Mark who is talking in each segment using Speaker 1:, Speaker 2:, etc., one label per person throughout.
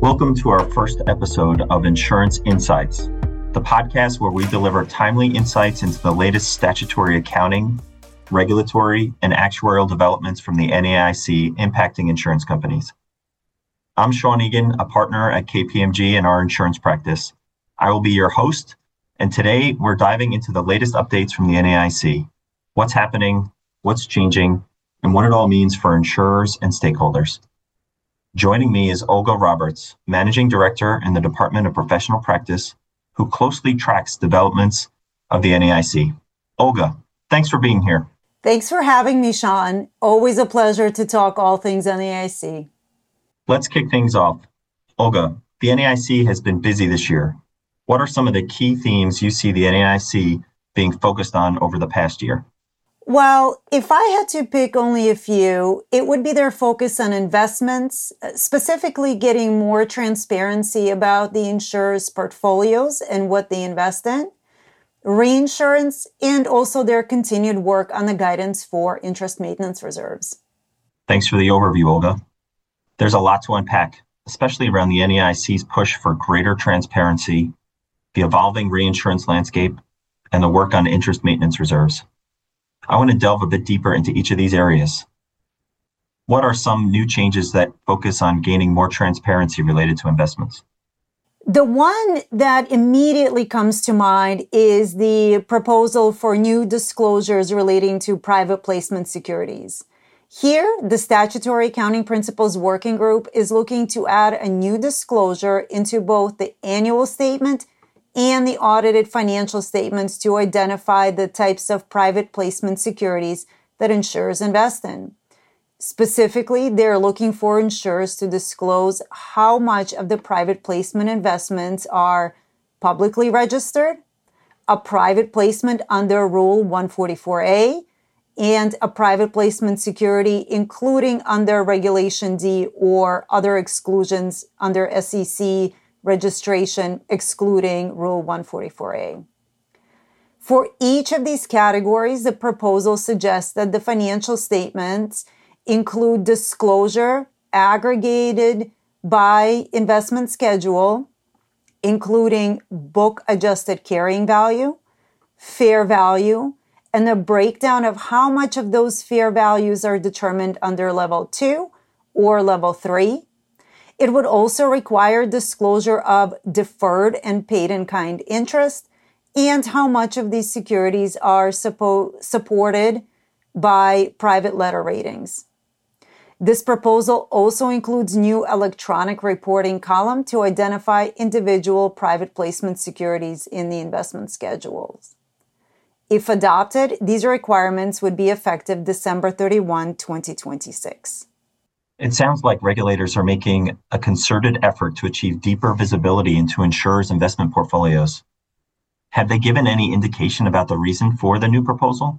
Speaker 1: Welcome to our first episode of Insurance Insights, the podcast where we deliver timely insights into the latest statutory accounting, regulatory, and actuarial developments from the NAIC impacting insurance companies. I'm Sean Egan, a partner at KPMG in our insurance practice. I will be your host, and today we're diving into the latest updates from the NAIC, what's happening, what's changing, and what it all means for insurers and stakeholders. Joining me is Olga Roberts, Managing Director in the Department of Professional Practice, who closely tracks developments of the NAIC. Olga, thanks for being here.
Speaker 2: Thanks for having me, Sean. Always a pleasure to talk all things NAIC.
Speaker 1: Let's kick things off. Olga, the NAIC has been busy this year. What are some of the key themes you see the NAIC being focused on over the past year?
Speaker 2: Well, if I had to pick only a few, it would be their focus on investments, specifically getting more transparency about the insurers' portfolios and what they invest in, reinsurance, and also their continued work on the guidance for interest maintenance reserves.
Speaker 1: Thanks for the overview, Olga. There's a lot to unpack, especially around the NAIC's push for greater transparency, the evolving reinsurance landscape, and the work on interest maintenance reserves. I want to delve a bit deeper into each of these areas. What are some new changes that focus on gaining more transparency related to investments?
Speaker 2: The one that immediately comes to mind is the proposal for new disclosures relating to private placement securities. Here, the Statutory Accounting Principles Working Group is looking to add a new disclosure into both the annual statement and the audited financial statements to identify the types of private placement securities that insurers invest in. Specifically, they're looking for insurers to disclose how much of the private placement investments are publicly registered, a private placement under Rule 144A, and a private placement security including under Regulation D or other exclusions under SEC registration excluding Rule 144A. For each of these categories, the proposal suggests that the financial statements include disclosure aggregated by investment schedule, including book adjusted carrying value, fair value, and a breakdown of how much of those fair values are determined under Level 2 or Level 3. It would also require disclosure of deferred and paid-in-kind interest and how much of these securities are supported by private letter ratings. This proposal also includes new electronic reporting column to identify individual private placement securities in the investment schedules. If adopted, these requirements would be effective December 31, 2026.
Speaker 1: It sounds like regulators are making a concerted effort to achieve deeper visibility into insurers' investment portfolios. Have they given any indication about the reason for the new proposal?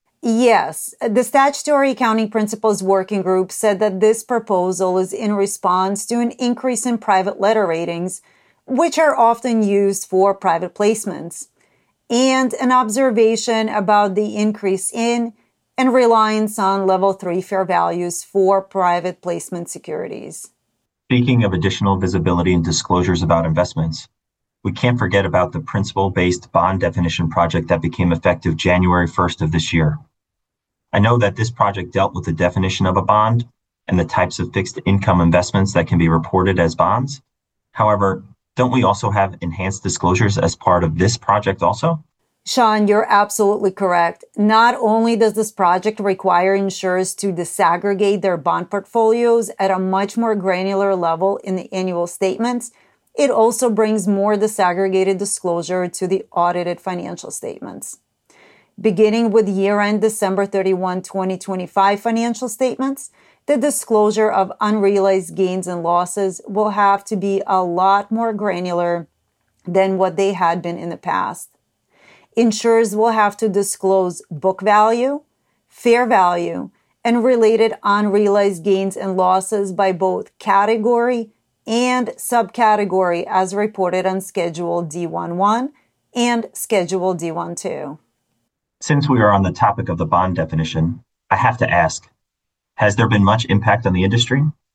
Speaker 2: Yes, the Statutory Accounting Principles Working Group said that this proposal is in response to an increase in private letter ratings, which are often used for private placements, and an observation about the increase in and reliance on Level 3 fair values for private placement securities.
Speaker 1: Speaking of additional visibility and disclosures about investments, we can't forget about the principle-based bond definition project that became effective January 1st of this year. I know that this project dealt with the definition of a bond and the types of fixed income investments that can be reported as bonds. However, don't we also have enhanced disclosures as part of this project also?
Speaker 2: Sean, you're absolutely correct. Not only does this project require insurers to disaggregate their bond portfolios at a much more granular level in the annual statements, it also brings more disaggregated disclosure to the audited financial statements. Beginning with year-end December 31, 2025 financial statements, the disclosure of unrealized gains and losses will have to be a lot more granular than what they had been in the past. Insurers will have to disclose book value, fair value, and related unrealized gains and losses by both category and subcategory as reported on Schedule D11 and Schedule D12.
Speaker 1: Since we are on the topic of the bond definition, I have to ask, has there been much impact on the industry?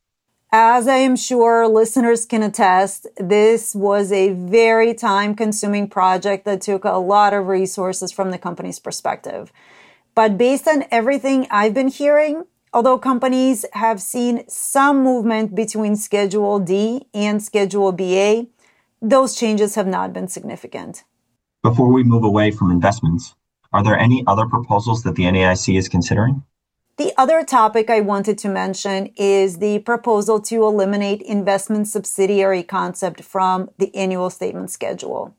Speaker 2: As I am sure listeners can attest, this was a very time-consuming project that took a lot of resources from the company's perspective. But based on everything I've been hearing, although companies have seen some movement between Schedule D and Schedule BA, those changes have not been significant.
Speaker 1: Before we move away from investments, are there any other proposals that the NAIC is considering?
Speaker 2: The other topic I wanted to mention is the proposal to eliminate investment subsidiary concept from the annual statement schedule.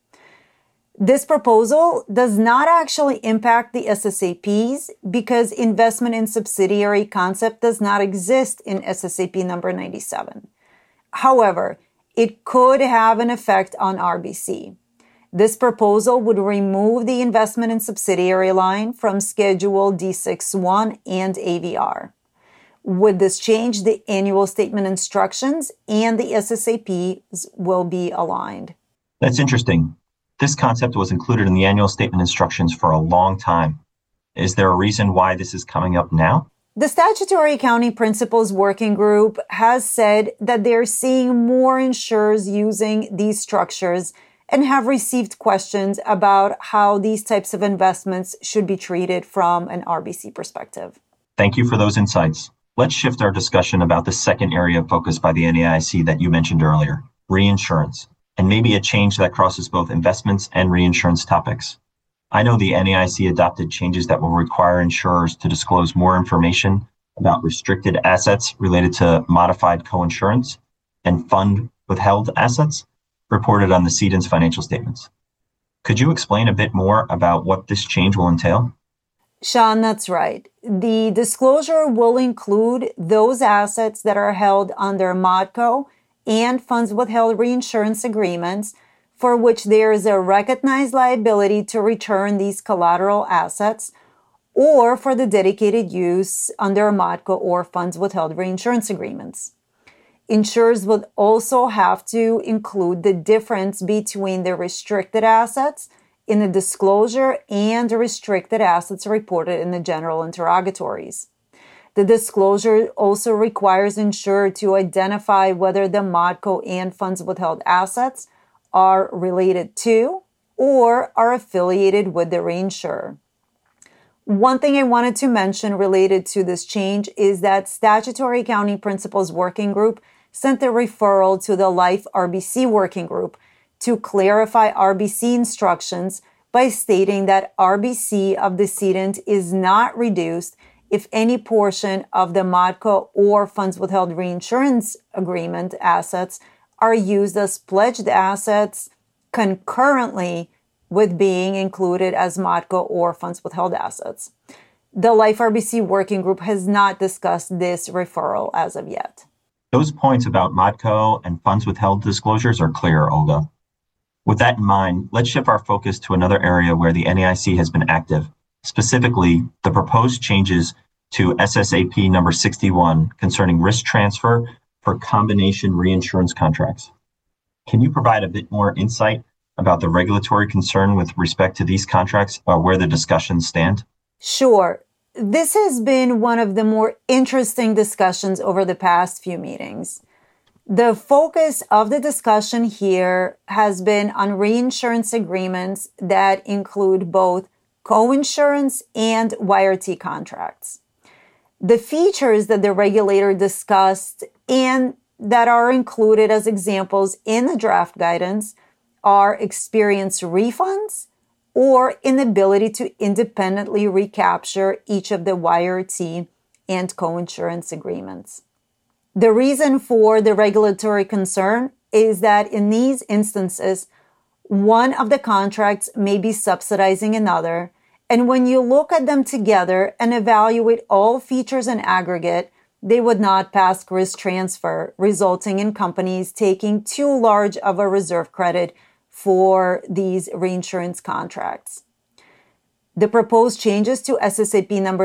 Speaker 2: This proposal does not actually impact the SSAPs because investment in subsidiary concept does not exist in SSAP number 97. However, it could have an effect on RBC. This proposal would remove the investment in subsidiary line from Schedule D6.1 and AVR. With this change, the annual statement instructions and the SSAPs will be aligned.
Speaker 1: That's interesting. This concept was included in the annual statement instructions for a long time. Is there a reason why this is coming up now?
Speaker 2: The Statutory Accounting Principles Working Group has said that they're seeing more insurers using these structures and have received questions about how these types of investments should be treated from an RBC perspective.
Speaker 1: Thank you for those insights. Let's shift our discussion about the second area of focus by the NAIC that you mentioned earlier, reinsurance, and maybe a change that crosses both investments and reinsurance topics. I know the NAIC adopted changes that will require insurers to disclose more information about restricted assets related to modified coinsurance and fund withheld assets reported on the cedent's financial statements. Could you explain a bit more about what this change will entail?
Speaker 2: Sean, that's right. The disclosure will include those assets that are held under ModCo and funds withheld reinsurance agreements for which there is a recognized liability to return these collateral assets, or for the dedicated use under ModCo or funds withheld reinsurance agreements. Insurers would also have to include the difference between the restricted assets in the disclosure and the restricted assets reported in the general interrogatories. The disclosure also requires insurer to identify whether the ModCo and funds withheld assets are related to or are affiliated with the reinsurer. One thing I wanted to mention related to this change is that Statutory Accounting Principles Working Group sent a referral to the Life RBC Working Group to clarify RBC instructions by stating that RBC of the cedent is not reduced if any portion of the ModCo or funds withheld reinsurance agreement assets are used as pledged assets concurrently with being included as ModCo or funds withheld assets. The Life RBC Working Group has not discussed this referral as of yet.
Speaker 1: Those points about ModCo and funds withheld disclosures are clear, Olga. With that in mind, let's shift our focus to another area where the NAIC has been active, specifically the proposed changes to SSAP number 61 concerning risk transfer for combination reinsurance contracts. Can you provide a bit more insight about the regulatory concern with respect to these contracts or where the discussions stand?
Speaker 2: Sure. This has been one of the more interesting discussions over the past few meetings. The focus of the discussion here has been on reinsurance agreements that include both coinsurance and YRT contracts. The features that the regulator discussed and that are included as examples in the draft guidance are experience refunds or inability to independently recapture each of the YRT and coinsurance agreements. The reason for the regulatory concern is that in these instances, one of the contracts may be subsidizing another, and when you look at them together and evaluate all features in aggregate, they would not pass risk transfer, resulting in companies taking too large of a reserve credit for these reinsurance contracts. The proposed changes to SSAP number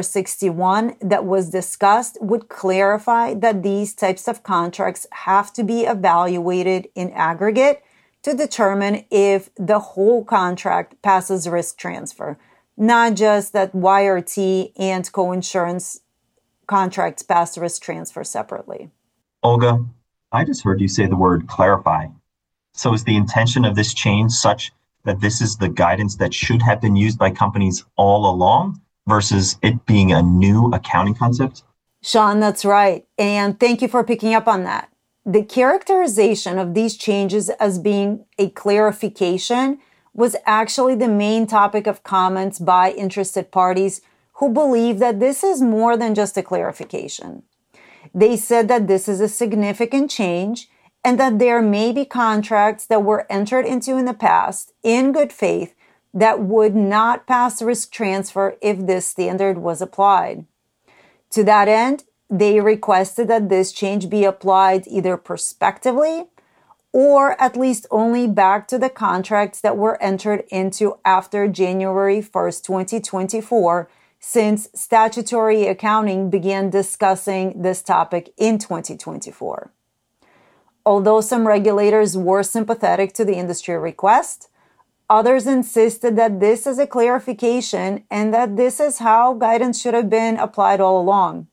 Speaker 2: 61 that was discussed would clarify that these types of contracts have to be evaluated in aggregate to determine if the whole contract passes risk transfer, not just that YRT and coinsurance contracts pass risk transfer separately.
Speaker 1: Olga, I just heard you say the word clarify. So is the intention of this change such that this is the guidance that should have been used by companies all along versus it being a new accounting concept?
Speaker 2: Sean, that's right. And thank you for picking up on that. The characterization of these changes as being a clarification was actually the main topic of comments by interested parties who believe that this is more than just a clarification. They said that this is a significant change and that there may be contracts that were entered into in the past in good faith that would not pass risk transfer if this standard was applied. To that end, they requested that this change be applied either prospectively or at least only back to the contracts that were entered into after January 1st, 2024, since statutory accounting began discussing this topic in 2024. Although some regulators were sympathetic to the industry request, others insisted that this is a clarification and that this is how guidance should have been applied all along.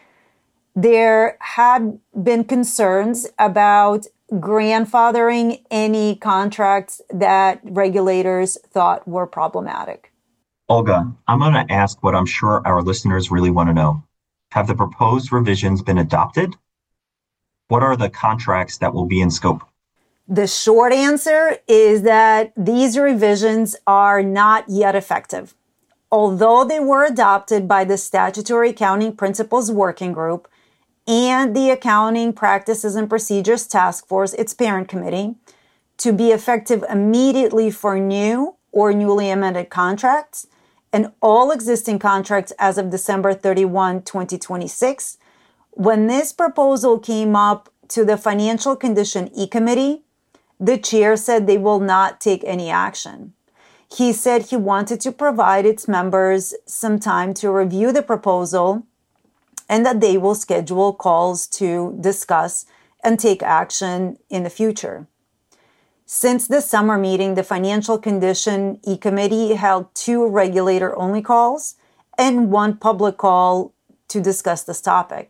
Speaker 2: There had been concerns about grandfathering any contracts that regulators thought were problematic.
Speaker 1: Olga, I'm going to ask what I'm sure our listeners really want to know. Have the proposed revisions been adopted? What are the contracts that will be in scope?
Speaker 2: The short answer is that these revisions are not yet effective. Although they were adopted by the Statutory Accounting Principles Working Group and the Accounting Practices and Procedures Task Force, its parent committee, to be effective immediately for new or newly amended contracts and all existing contracts as of December 31, 2026, when this proposal came up to the Financial Condition E-Committee, the chair said they will not take any action. He said he wanted to provide its members some time to review the proposal and that they will schedule calls to discuss and take action in the future. Since the summer meeting, the Financial Condition E-Committee held 2 regulator-only calls and 1 public call to discuss this topic.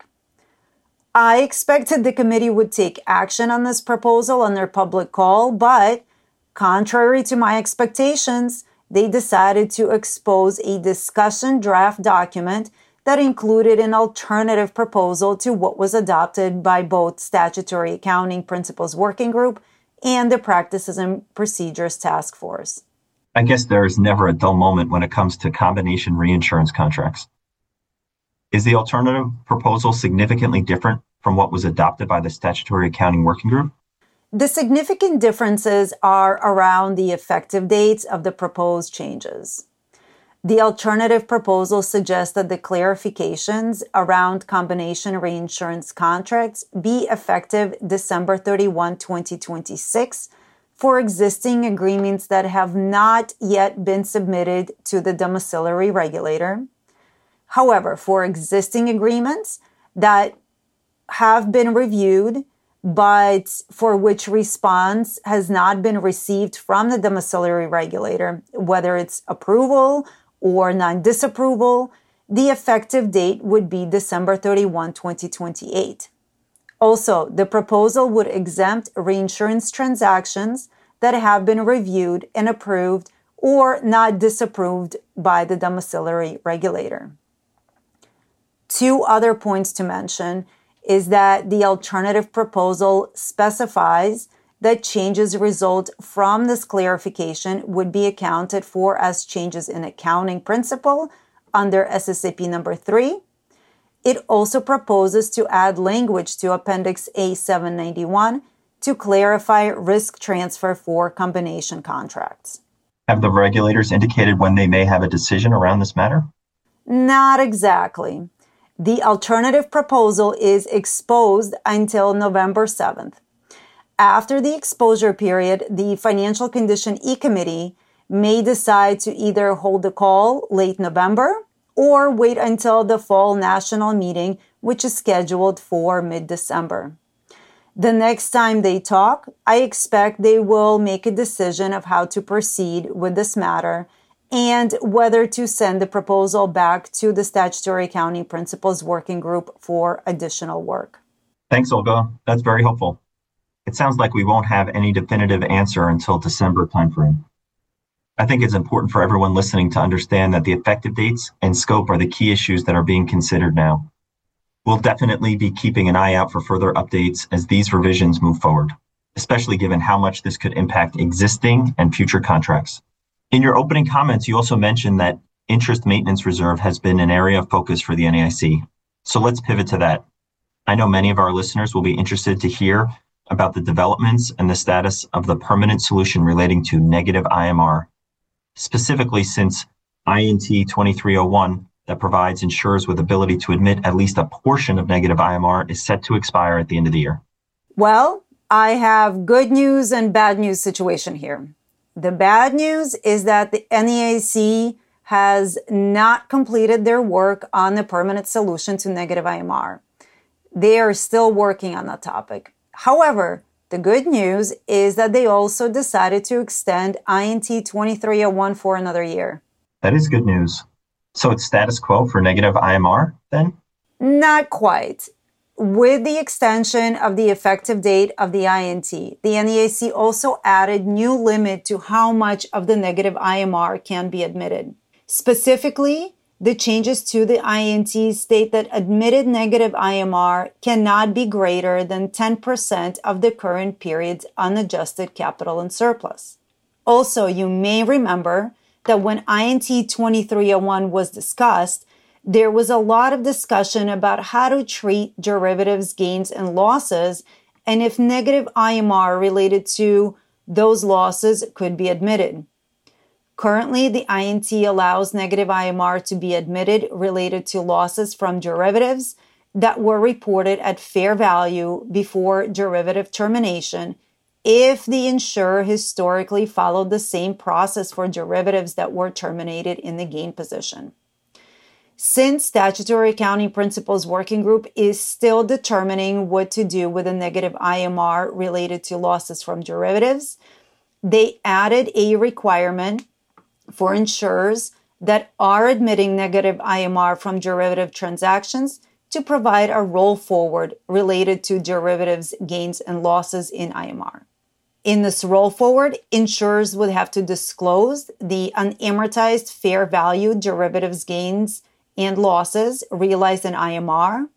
Speaker 2: I expected the committee would take action on this proposal on their public call, but contrary to my expectations, they decided to expose a discussion draft document that included an alternative proposal to what was adopted by both Statutory Accounting Principles Working Group and the Practices and Procedures Task Force.
Speaker 1: I guess there is never a dull moment when it comes to combination reinsurance contracts. Is the alternative proposal significantly different from what was adopted by the Statutory Accounting Working Group?
Speaker 2: The significant differences are around the effective dates of the proposed changes. The alternative proposal suggests that the clarifications around combination reinsurance contracts be effective December 31, 2026 for existing agreements that have not yet been submitted to the domiciliary regulator. However, for existing agreements that have been reviewed, but for which response has not been received from the domiciliary regulator, whether it's approval or non-disapproval, the effective date would be December 31, 2028. Also, the proposal would exempt reinsurance transactions that have been reviewed and approved or not disapproved by the domiciliary regulator. 2 other points to mention is that the alternative proposal specifies that changes result from this clarification would be accounted for as changes in accounting principle under SSAP number 3. It also proposes to add language to Appendix A791 to clarify risk transfer for combination contracts.
Speaker 1: Have the regulators indicated when they may have a decision around this matter?
Speaker 2: Not exactly. The alternative proposal is exposed until November 7th. After the exposure period, the Financial Condition E-Committee may decide to either hold a call late November or wait until the fall national meeting, which is scheduled for mid-December. The next time they talk, I expect they will make a decision of how to proceed with this matter and whether to send the proposal back to the Statutory Accounting Principles Working Group for additional work.
Speaker 1: Thanks, Olga. That's very helpful. It sounds like we won't have any definitive answer until December timeframe. I think it's important for everyone listening to understand that the effective dates and scope are the key issues that are being considered now. We'll definitely be keeping an eye out for further updates as these revisions move forward, especially given how much this could impact existing and future contracts. In your opening comments, you also mentioned that interest maintenance reserve has been an area of focus for the NAIC. So let's pivot to that. I know many of our listeners will be interested to hear about the developments and the status of the permanent solution relating to negative IMR, specifically since INT 2301 that provides insurers with ability to admit at least a portion of negative IMR is set to expire at the end of the year.
Speaker 2: Well, I have good news and bad news situation here. The bad news is that the NAIC has not completed their work on the permanent solution to negative IMR. They are still working on that topic. However, the good news is that they also decided to extend INT 2301 for another year.
Speaker 1: That is good news. So it's status quo for negative IMR then?
Speaker 2: Not quite. With the extension of the effective date of the INT, the NAIC also added new limit to how much of the negative IMR can be admitted. Specifically, the changes to the INT state that admitted negative IMR cannot be greater than 10% of the current period's unadjusted capital and surplus. Also, you may remember that when INT 2301 was discussed, there was a lot of discussion about how to treat derivatives gains and losses and if negative IMR related to those losses could be admitted. Currently, the INT allows negative IMR to be admitted related to losses from derivatives that were reported at fair value before derivative termination if the insurer historically followed the same process for derivatives that were terminated in the gain position. Since Statutory Accounting Principles Working Group is still determining what to do with a negative IMR related to losses from derivatives, they added a requirement for insurers that are admitting negative IMR from derivative transactions to provide a roll forward related to derivatives gains and losses in IMR. In this roll forward, insurers would have to disclose the unamortized fair value derivatives gains and losses realized in IMR,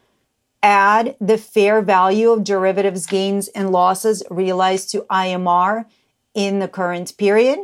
Speaker 2: add the fair value of derivatives gains and losses realized to IMR in the current period,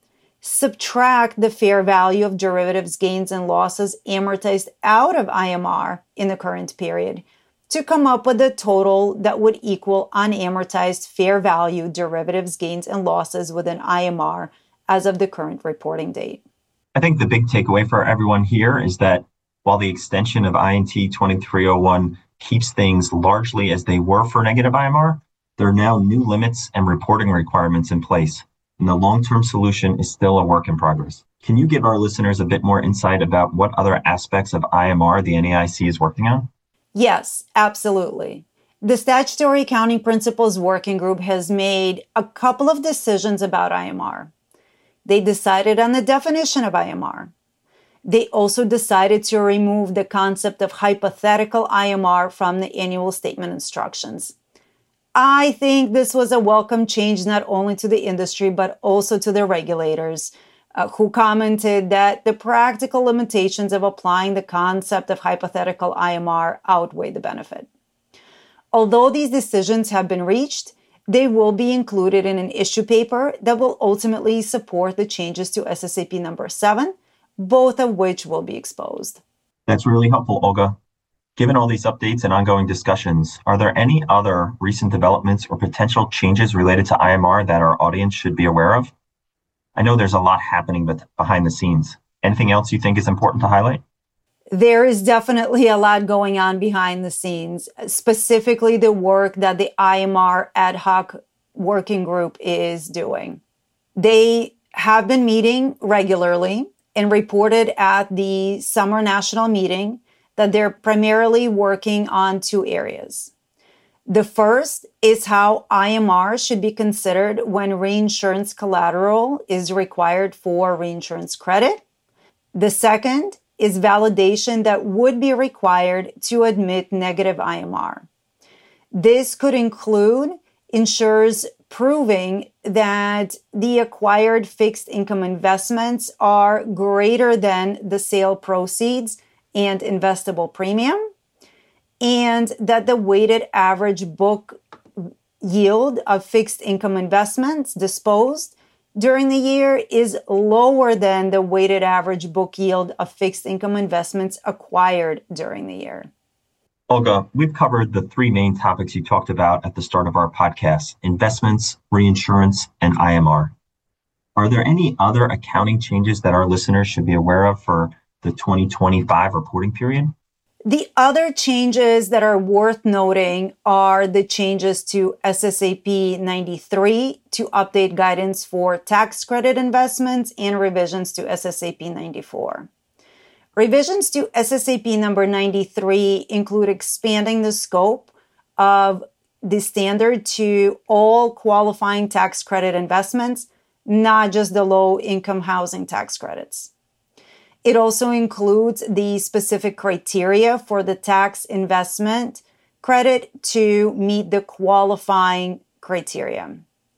Speaker 2: subtract the fair value of derivatives gains and losses amortized out of IMR in the current period to come up with a total that would equal unamortized fair value derivatives gains and losses within IMR as of the current reporting date.
Speaker 1: I think the big takeaway for everyone here is that while the extension of INT 2301 keeps things largely as they were for negative IMR, there are now new limits and reporting requirements in place, and the long-term solution is still a work in progress. Can you give our listeners a bit more insight about what other aspects of IMR the NAIC is working on?
Speaker 2: Yes, absolutely. The Statutory Accounting Principles Working Group has made a couple of decisions about IMR. They decided on the definition of IMR. They also decided to remove the concept of hypothetical IMR from the annual statement instructions. I think this was a welcome change not only to the industry, but also to the regulators, who commented that the practical limitations of applying the concept of hypothetical IMR outweigh the benefit. Although these decisions have been reached, they will be included in an issue paper that will ultimately support the changes to SSAP number 7, both of which will be exposed.
Speaker 1: That's really helpful, Olga. Given all these updates and ongoing discussions, are there any other recent developments or potential changes related to IMR that our audience should be aware of? I know there's a lot happening behind the scenes. Anything else you think is important to highlight?
Speaker 2: There is definitely a lot going on behind the scenes, specifically the work that the IMR ad hoc working group is doing. They have been meeting regularly and reported at the summer national meeting that they're primarily working on 2 areas. The first is how IMR should be considered when reinsurance collateral is required for reinsurance credit. The second is validation that would be required to admit negative IMR. This could include insurers proving that the acquired fixed income investments are greater than the sale proceeds and investable premium, and that the weighted average book yield of fixed income investments disposed during the year is lower than the weighted average book yield of fixed income investments acquired during the year.
Speaker 1: Olga, we've covered the three main topics you talked about at the start of our podcast: investments, reinsurance, and IMR. Are there any other accounting changes that our listeners should be aware of for the 2025 reporting period?
Speaker 2: The other changes that are worth noting are the changes to SSAP 93 to update guidance for tax credit investments and revisions to SSAP 94. Revisions to SSAP number 93 include expanding the scope of the standard to all qualifying tax credit investments, not just the low-income housing tax credits. It also includes the specific criteria for the tax investment credit to meet the qualifying criteria.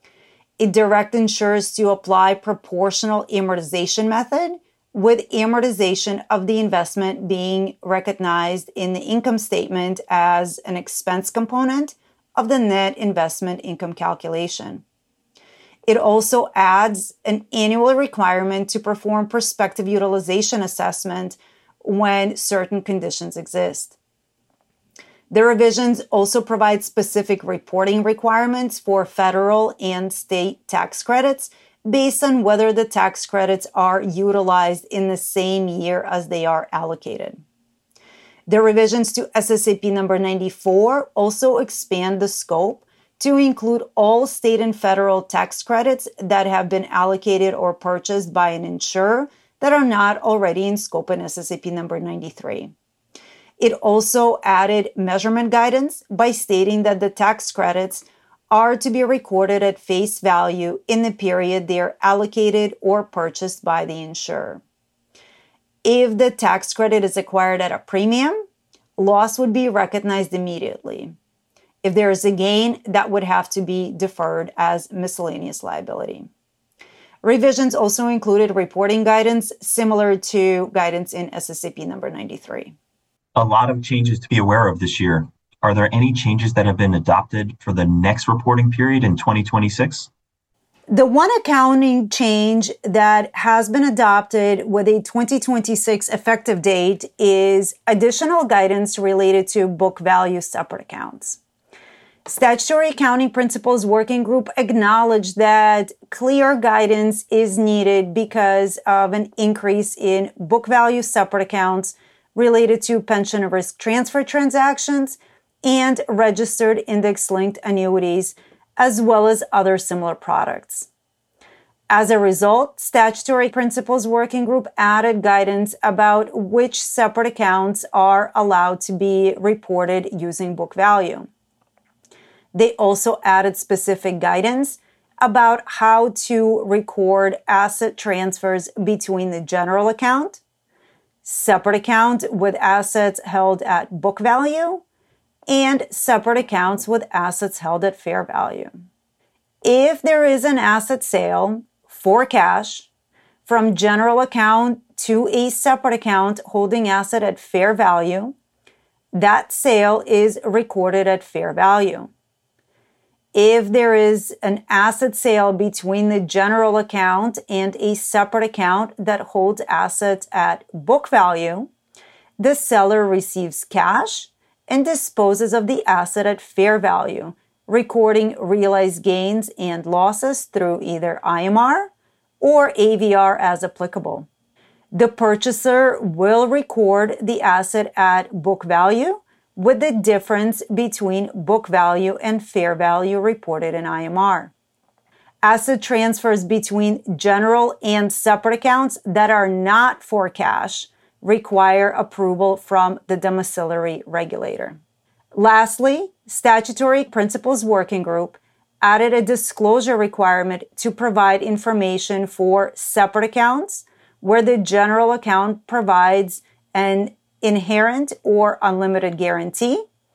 Speaker 2: It directs insurers to apply proportional amortization method, with amortization of the investment being recognized in the income statement as an expense component of the net investment income calculation. It also adds an annual requirement to perform prospective utilization assessment when certain conditions exist. The revisions also provide specific reporting requirements for federal and state tax credits based on whether the tax credits are utilized in the same year as they are allocated. The revisions to SSAP number 94 also expand the scope to include all state and federal tax credits that have been allocated or purchased by an insurer that are not already in scope in SSAP number 93. It also added measurement guidance by stating that the tax credits are to be recorded at face value in the period they are allocated or purchased by the insurer. If the tax credit is acquired at a premium, loss would be recognized immediately. If there is a gain, that would have to be deferred as miscellaneous liability. Revisions also included reporting guidance similar to guidance in SSAP number 93.
Speaker 1: A lot of changes to be aware of this year. Are there any changes that have been adopted for the next reporting period in 2026?
Speaker 2: The one accounting change that has been adopted with a 2026 effective date is additional guidance related to book value separate accounts. Statutory Accounting Principles Working Group acknowledged that clear guidance is needed because of an increase in book value separate accounts related to pension risk transfer transactions and registered index-linked annuities, as well as other similar products. As a result, Statutory Principles Working Group added guidance about which separate accounts are allowed to be reported using book value. They also added specific guidance about how to record asset transfers between the general account, separate account with assets held at book value, and separate accounts with assets held at fair value. If there is an asset sale for cash from general account to a separate account holding asset at fair value, that sale is recorded at fair value. If there is an asset sale between the general account and a separate account that holds assets at book value, the seller receives cash and disposes of the asset at fair value, recording realized gains and losses through either IMR or AVR as applicable. The purchaser will record the asset at book value with the difference between book value and fair value reported in IMR. Asset transfers between general and separate accounts that are not for cash require approval from the domiciliary regulator. Lastly, Statutory Principles Working Group added a disclosure requirement to provide information for separate accounts where the general account provides an inherent or unlimited guarantee,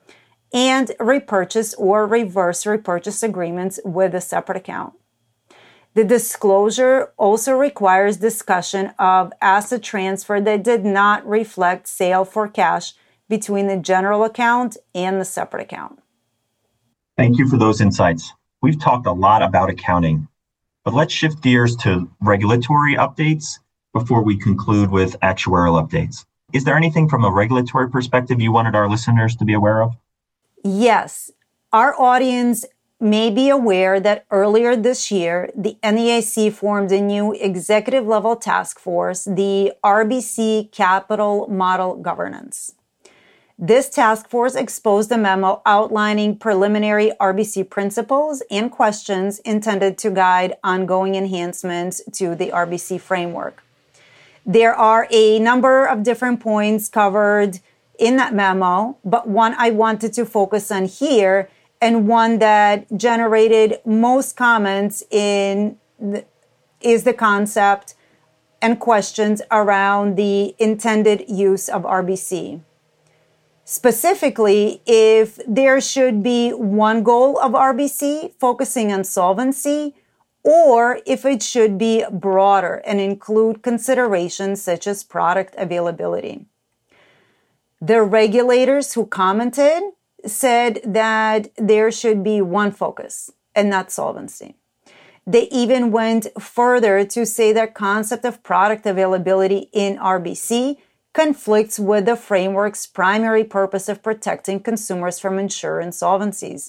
Speaker 2: and repurchase or reverse repurchase agreements with a separate account. The disclosure also requires discussion of asset transfer that did not reflect sale for cash between the general account and the separate account.
Speaker 1: Thank you for those insights. We've talked a lot about accounting, but let's shift gears to regulatory updates before we conclude with actuarial updates. Is there anything from a regulatory perspective you wanted our listeners to be aware of?
Speaker 2: Yes. Our audience may be aware that earlier this year, the NAIC formed a new executive level task force, the RBC Capital Model Governance. This task force exposed a memo outlining preliminary RBC principles and questions intended to guide ongoing enhancements to the RBC framework. There are a number of different points covered in that memo, but one I wanted to focus on here and one that generated most comments is the concept and questions around the intended use of RBC. Specifically, if there should be one goal of RBC focusing on solvency, or if it should be broader and include considerations such as product availability. The regulators who commented said that there should be one focus and not solvency. They even went further to say that concept of product availability in RBC conflicts with the framework's primary purpose of protecting consumers from insurance insolvencies.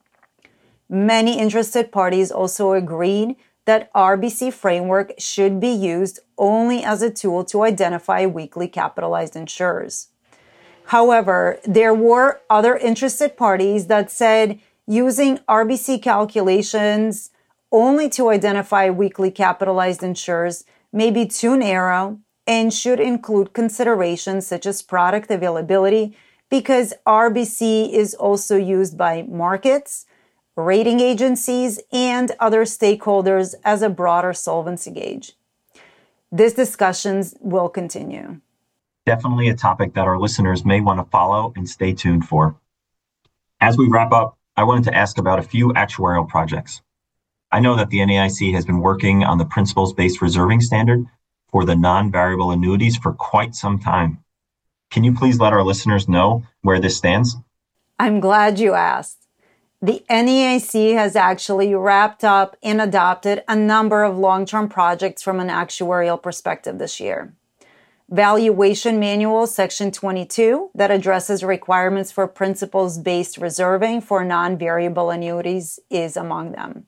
Speaker 2: Many interested parties also agreed that RBC framework should be used only as a tool to identify weakly capitalized insurers. However, there were other interested parties that said using RBC calculations only to identify weakly capitalized insurers may be too narrow and should include considerations such as product availability because RBC is also used by markets, rating agencies, and other stakeholders as a broader solvency gauge. These discussions will continue.
Speaker 1: Definitely a topic that our listeners may want to follow and stay tuned for. As we wrap up, I wanted to ask about a few actuarial projects. I know that the NAIC has been working on the principles-based reserving standard for the non-variable annuities for quite some time. Can you please let our listeners know where this stands?
Speaker 2: I'm glad you asked. The NAIC has actually wrapped up and adopted a number of long-term projects from an actuarial perspective this year. Valuation Manual Section 22 that addresses requirements for principles-based reserving for non-variable annuities is among them.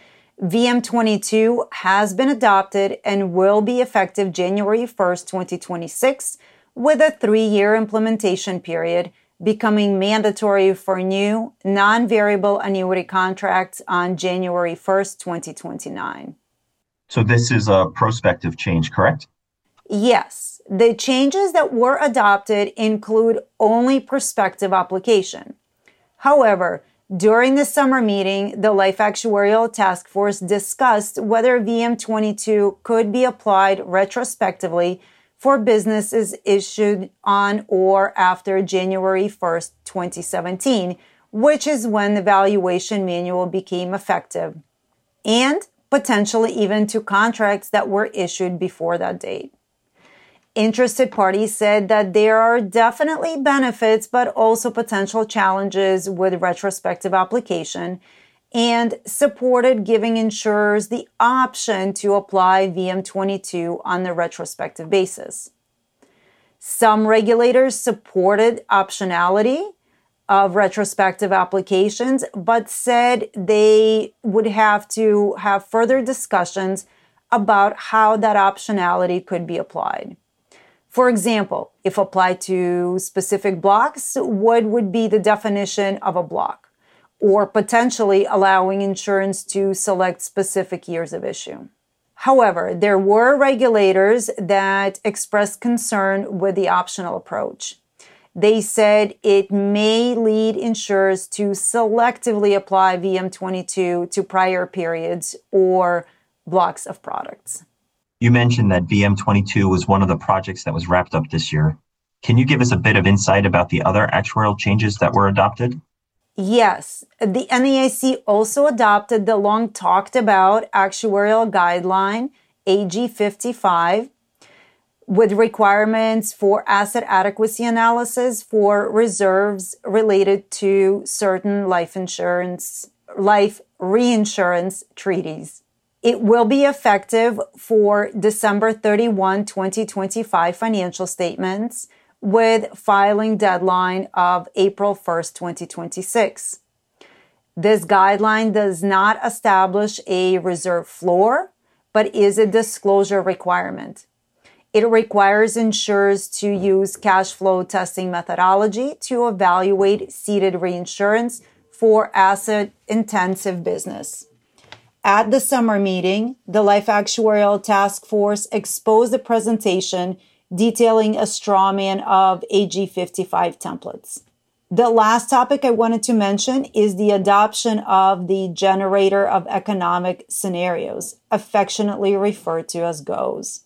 Speaker 2: VM22 has been adopted and will be effective January 1st, 2026, with a 3-year implementation period, becoming mandatory for new non-variable annuity contracts on January 1st, 2029.
Speaker 1: So this is a prospective change, correct?
Speaker 2: Yes. The changes that were adopted include only prospective application. However, during the summer meeting, the Life Actuarial Task Force discussed whether VM22 could be applied retrospectively for businesses issued on or after January 1st, 2017, which is when the valuation manual became effective, and potentially even to contracts that were issued before that date. Interested parties said that there are definitely benefits, but also potential challenges with retrospective application, and supported giving insurers the option to apply VM22 on the retrospective basis. Some regulators supported optionality of retrospective applications, but said they would have to have further discussions about how that optionality could be applied. For example, if applied to specific blocks, what would be the definition of a block? Or potentially allowing insurance to select specific years of issue. However, there were regulators that expressed concern with the optional approach. They said it may lead insurers to selectively apply VM22 to prior periods or blocks of products.
Speaker 1: You mentioned that VM22 was one of the projects that was wrapped up this year. Can you give us a bit of insight about the other actuarial changes that were adopted?
Speaker 2: Yes, the NAIC also adopted the long talked about actuarial guideline AG 55 with requirements for asset adequacy analysis for reserves related to certain life reinsurance treaties. It will be effective for December 31, 2025 financial statements with filing deadline of April 1st, 2026. This guideline does not establish a reserve floor, but is a disclosure requirement. It requires insurers to use cash flow testing methodology to evaluate ceded reinsurance for asset-intensive business. At the summer meeting, the Life Actuarial Task Force exposed a presentation detailing a straw man of AG 55 templates. The last topic I wanted to mention is the adoption of the Generator of Economic Scenarios, affectionately referred to as GOES.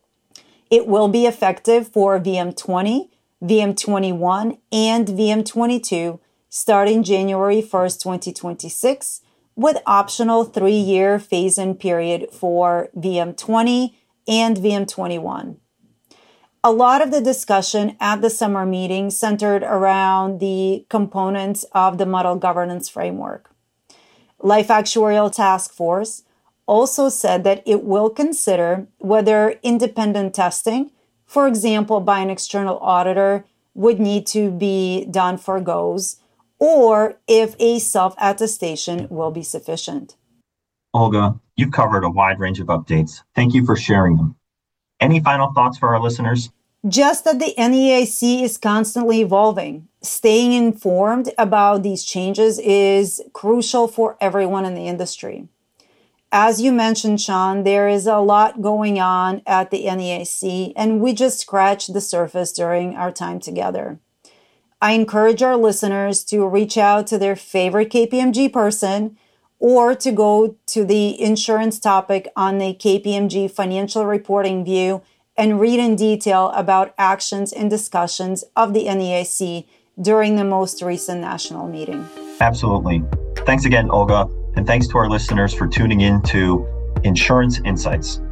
Speaker 2: It will be effective for VM20, VM21, and VM22 starting January 1st, 2026, with optional 3-year phase-in period for VM20 and VM21. A lot of the discussion at the summer meeting centered around the components of the model governance framework. Life Actuarial Task Force also said that it will consider whether independent testing, for example, by an external auditor, would need to be done for GOES, or if a self-attestation will be sufficient.
Speaker 1: Olga, you've covered a wide range of updates. Thank you for sharing them. Any final thoughts for our listeners?
Speaker 2: Just that the NAIC is constantly evolving. Staying informed about these changes is crucial for everyone in the industry. As you mentioned, Sean, there is a lot going on at the NAIC, and we just scratched the surface during our time together. I encourage our listeners to reach out to their favorite KPMG person or to go to the insurance topic on the KPMG Financial Reporting View and read in detail about actions and discussions of the NAIC during the most recent national meeting.
Speaker 1: Absolutely. Thanks again, Olga, and thanks to our listeners for tuning in to Insurance Insights.